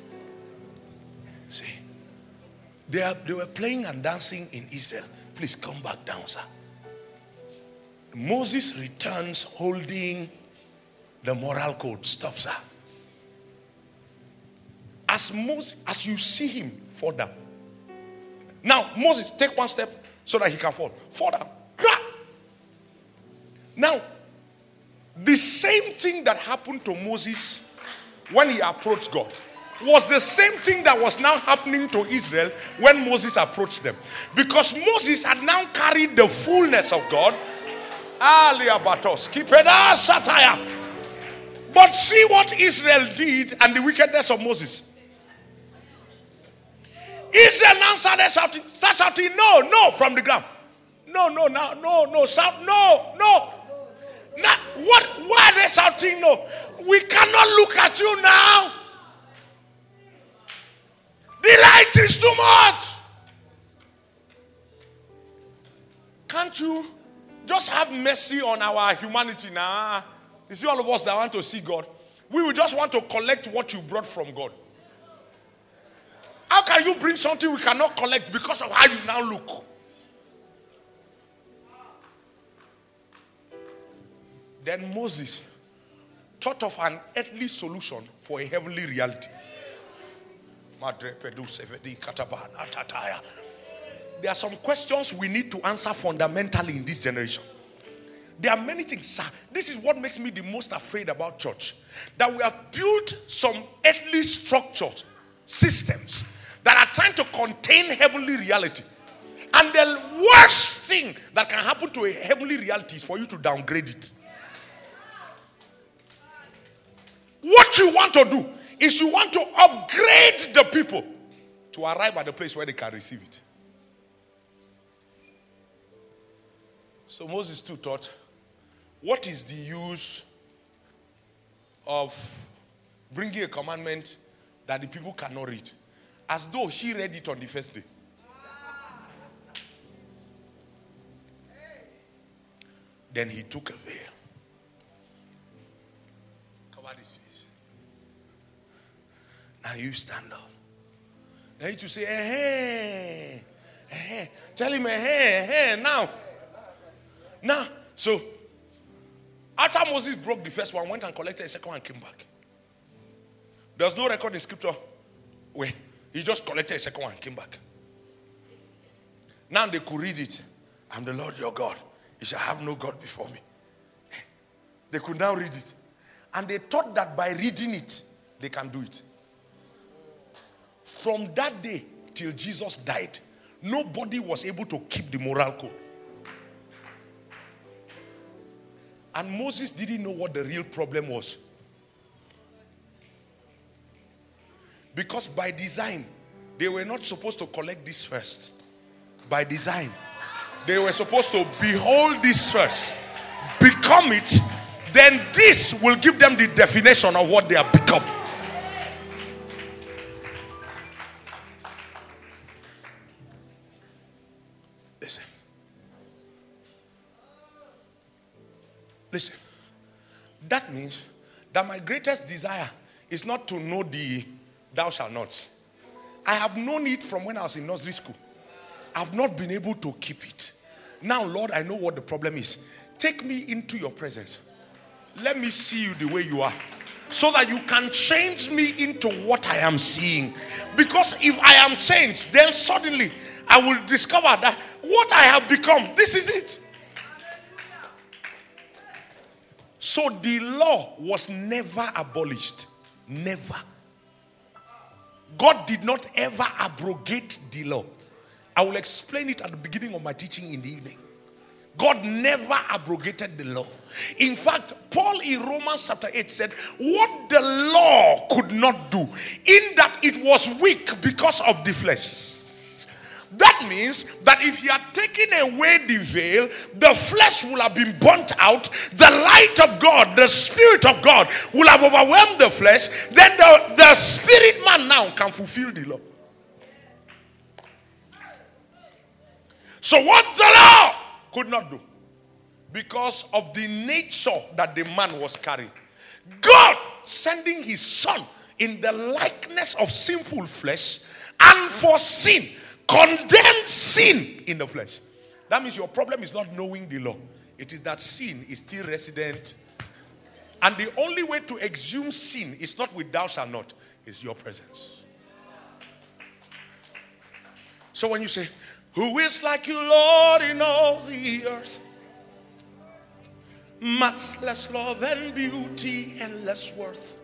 See, they were playing and dancing in Israel. Please come back down, sir. Moses returns holding the moral code. Stop, sir. As you see him, fall down. Now, Moses, take one step so that he can fall. Fall down. Now, the same thing that happened to Moses when he approached God was the same thing that was now happening to Israel when Moses approached them. Because Moses had now carried the fullness of God. But see what Israel did and the wickedness of Moses. Israel now started shouting, no, from the ground. No, shout, no. Now, why are they shouting no? We cannot look at you now. The light is too much. Can't you just have mercy on our humanity now? You see all of us that want to see God. We will just want to collect what you brought from God. How can you bring something we cannot collect because of how you now look? Then Moses thought of an earthly solution for a heavenly reality. There are some questions we need to answer fundamentally in this generation. There are many things, sir. This is what makes me the most afraid about church. That we have built some earthly structures, systems that are trying to contain heavenly reality. And the worst thing that can happen to a heavenly reality is for you to downgrade it. What you want to do is you want to upgrade the people to arrive at the place where they can receive it. So Moses too thought, what is the use of bringing a commandment that the people cannot read? As though he read it on the first day. Then he took a veil. Cover his face. Now you stand up. Now you to say, tell him, now. Now, so after Moses broke the first one, went and collected the second one and came back. There's no record in scripture where he just collected the second one and came back. Now they could read it. I'm the Lord your God. You shall have no God before me. They could now read it. And they thought that by reading it, they can do it. From that day till Jesus died, nobody was able to keep the moral code. And Moses didn't know what the real problem was. Because by design, they were not supposed to collect this first. By design, they were supposed to behold this first, become it, then this will give them the definition of what they have become. Listen. Listen. That means that my greatest desire is not to know the thou shalt not. I have known it from when I was in nursery school. I've not been able to keep it. Now, Lord, I know what the problem is. Take me into your presence. Let me see you the way you are, so that you can change me into what I am seeing. Because if I am changed, then suddenly I will discover that what I have become, this is it. So the law was never abolished. Never. God did not ever abrogate the law. I will explain it at the beginning of my teaching in the evening. God never abrogated the law. In fact, Paul in Romans chapter 8 said, what the law could not do, in that it was weak because of the flesh. That means that if you had taken away the veil, the flesh will have been burnt out. The light of God, the Spirit of God will have overwhelmed the flesh. Then the spirit man now can fulfill the law. So what the law could not do, because of the nature that the man was carrying, God sending his son in the likeness of sinful flesh, and for sin, condemned sin in the flesh. That means your problem is not knowing the law. It is that sin is still resident. And the only way to exhume sin is not with thou shalt not, is your presence. So when you say, who is like you, Lord, in all the earth? Much less love and beauty and less worth.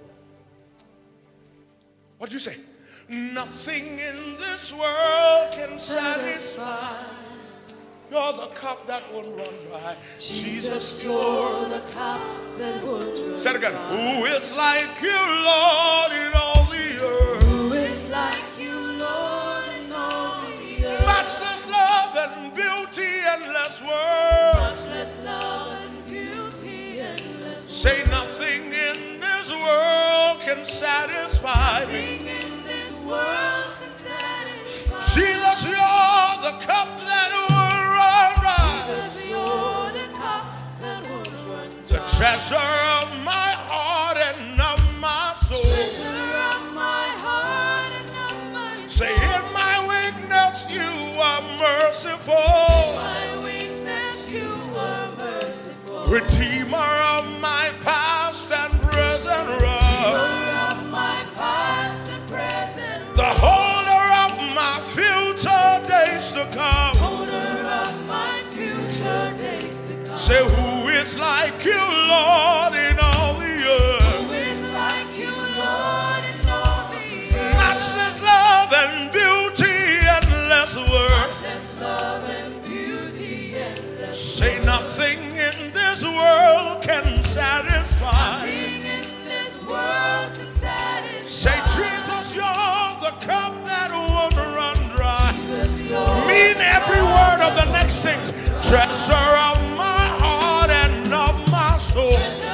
What do you say? Nothing in this world can satisfy. You're the cup that won't run dry. Jesus, you're the cup that won't run dry. Say it again. Who is like you, Lord, in all the earth? Who is like you, Lord, in all the earth? Much less love and beauty and less worth. Much less love and beauty and less worth. Say nothing in this world can satisfy me. World can satisfy. Jesus, you're the cup that will run dry. Jesus, you're the cup that will run dry. The treasure of my heart and of my soul. Treasure of my heart and of my soul. Say, in my weakness you are merciful. In my weakness you are merciful. Redeemer of my past and present wrong. Redeemer of my past and present. The holder of my future days to come. Holder of my future days to come. Say, who is like you, Lord, in all the earth? Who is like you, Lord, in all the earth? Much less love and beauty and less worth. Much less love and beauty and less worth. Say, nothing in this world can satisfy. Nothing in this world can satisfy. Say, Jesus, you're the cup that won't run dry. Mean every word of the next things. Treasure of my heart and of my soul.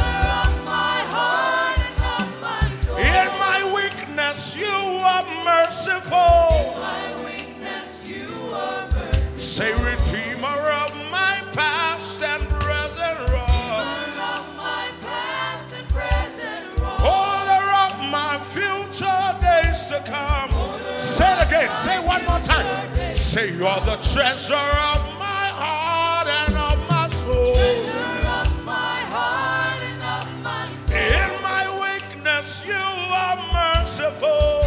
In my weakness you are merciful. Say, Redeemer of my past and present wrong. Holder of my future days to come. Say it again. Say it one more time. Say, you're the treasure of my heart and of my soul. In my weakness you are merciful.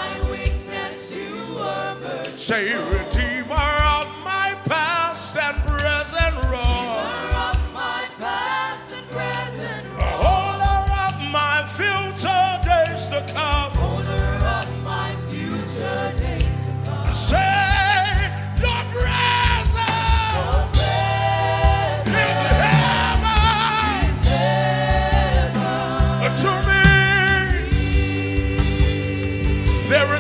Say, Redeemer of my past and present wrong. Holder of my future days to come. Say, your presence in heaven to me. There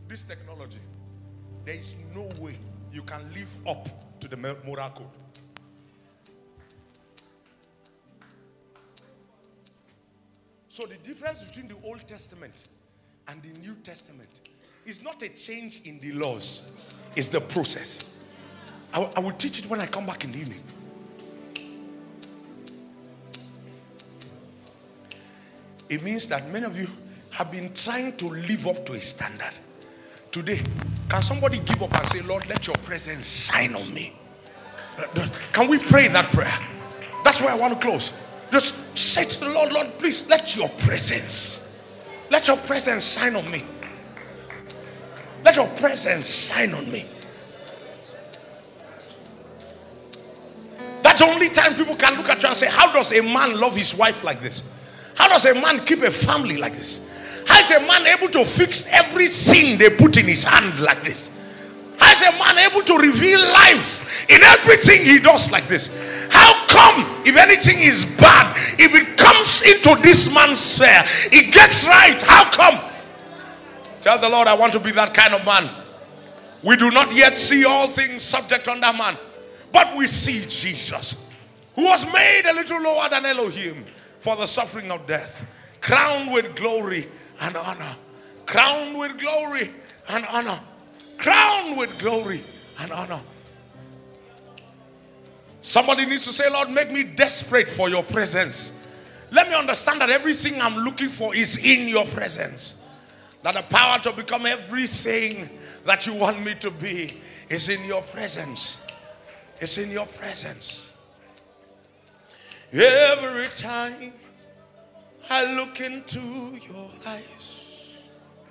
this technology, there is no way you can live up to the moral code. So the difference between the Old Testament and the New Testament is not a change in the laws, it's the process. I will teach it when I come back in the evening. It means that many of you have been trying to live up to a standard. Today, can somebody give up and say, Lord, let your presence shine on me? Can we pray that prayer? That's where I want to close. Just say to the Lord, Lord, please let your presence shine on me. Let your presence shine on me. That's the only time people can look at you and say, how does a man love his wife like this? How does a man keep a family like this? How is a man able to fix every sin they put in his hand like this? How is a man able to reveal life in everything he does like this? How come, if anything is bad, if it comes into this man's sphere, it gets right? How come? Tell the Lord, I want to be that kind of man. We do not yet see all things subject under man, but we see Jesus, who was made a little lower than Elohim for the suffering of death, crowned with glory and honor, crowned with glory and honor, crowned with glory and honor. Somebody needs to say, Lord, make me desperate for your presence. Let me understand that everything I'm looking for is in your presence. That the power to become everything that you want me to be is in your presence. It's in your presence. Every time I look into your eyes,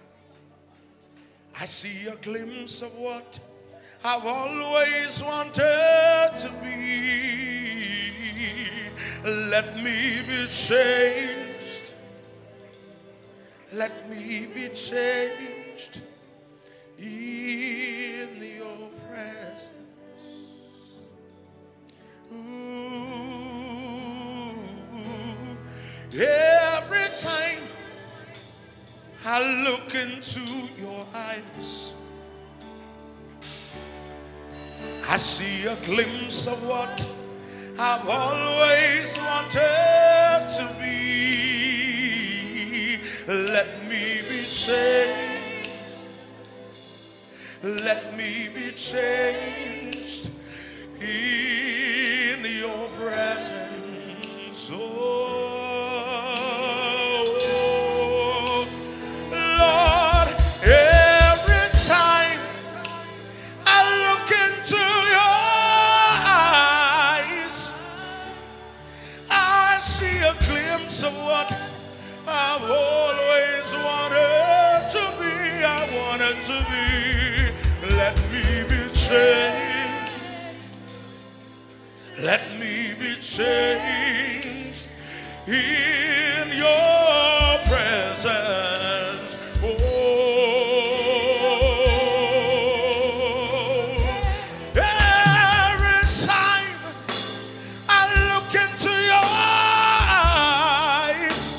I see a glimpse of what I've always wanted to be. Let me be changed. Let me be changed in your presence. Ooh. Every time I look into your eyes, I see a glimpse of what I've always wanted to be. Let me be changed. Let me be changed in your presence. Oh, Lord, every time I look into your eyes, I see a glimpse of what I've always wanted to be. I wanted to be. Let me be changed. Let me be changed in your presence. Oh, every time I look into your eyes,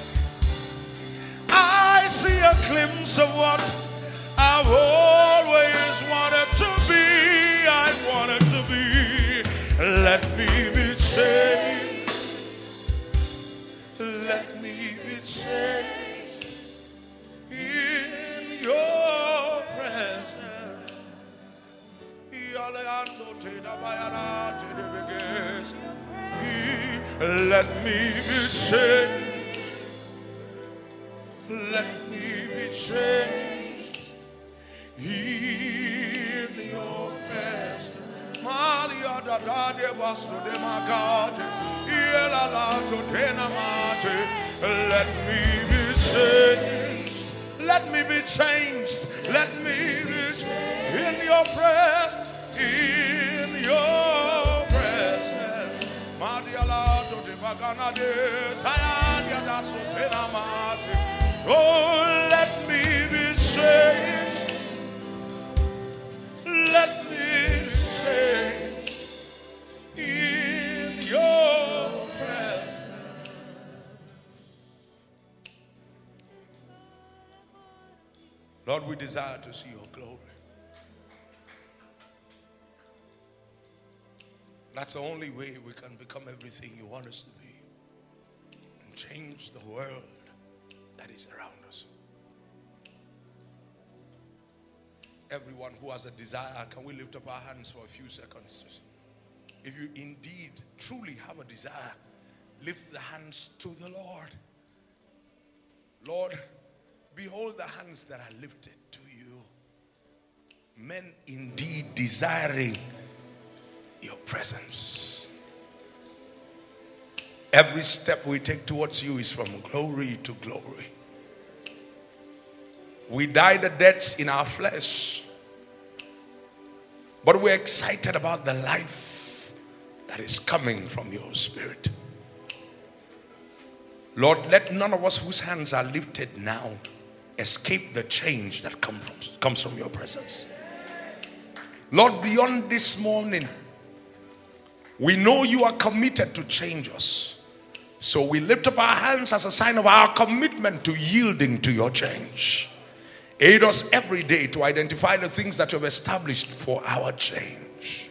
I see a glimpse of what I've always wanted to be. I wanted to be. Let me be changed. Let me be changed in your presence. Let me be changed. Let me be changed in your presence. Maria da da de basso de magate, iela la to tena mate. Let me be changed. Let me be changed. Let me be changed in your presence. In your presence. Maria la to de bagana de taya da so tena mate. Oh, let me be changed. Let me be changed in your presence. Lord, Lord, we desire to see your glory. That's the only way we can become everything you want us to be and change the world that is around us. Everyone who has a desire, can we lift up our hands for a few seconds? If you indeed truly have a desire, lift the hands to the Lord. Lord, behold the hands that are lifted to you. Men indeed desiring your presence. Every step we take towards you is from glory to glory. We die the deaths in our flesh, but we're excited about the life that is coming from your Spirit. Lord, let none of us whose hands are lifted now escape the change that comes from your presence. Lord, beyond this morning, we know you are committed to change us. So we lift up our hands as a sign of our commitment to yielding to your change. Aid us every day to identify the things that you have established for our change.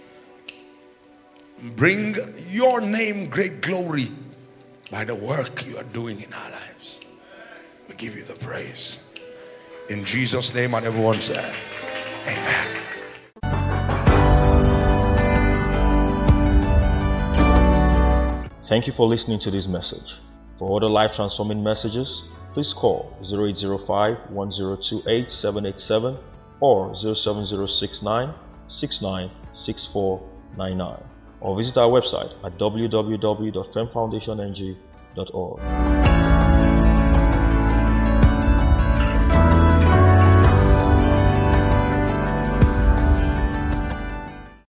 Bring your name great glory by the work you are doing in our lives. We give you the praise. In Jesus' name, and everyone said, amen. Thank you for listening to this message. For other life transforming messages, please call 0805-1028-787 or 07069696499 or visit our website at www.femfoundationng.org.